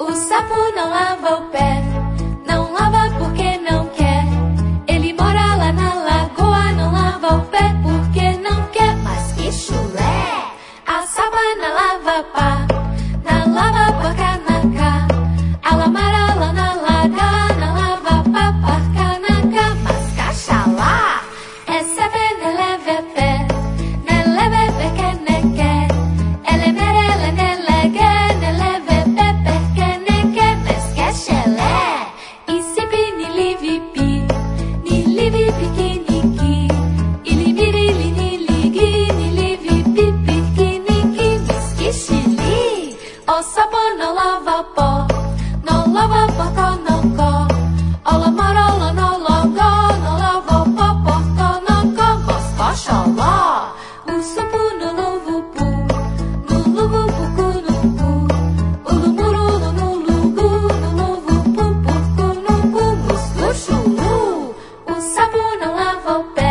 O sapo não lava o pé, não lava porque não quer. Ele mora lá na lagoa, não lava o pé porque não quer. Mas que chulé! A sabana lava pá, na lava paca na cá. A lamara lá na laga, na lava pá paca na cá. Mas caxalá! Essa vena leve pé, ne leve peque ne quer. Ele mere ne lege, ne leve pé peque ne quer. Mas que chelé! E sempre ni livi pi, ni livi piqueniqui. E liviri ni ligi, ni livi pi piqueniqui. Mas que chili! O sapo não lava pó, não lava porco no có. O lamarolo no logo, não lava o pó porco no có. Mas coxoló! O sapo no luvo pu, no luvo pucu no pu. O lumuru no lugu, no luvo pu porco no cu. Muscu chulu! O sapo não lava o pé,